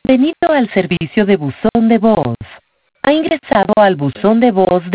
Bienvenido al servicio de buzón de voz. Ha ingresado al buzón de voz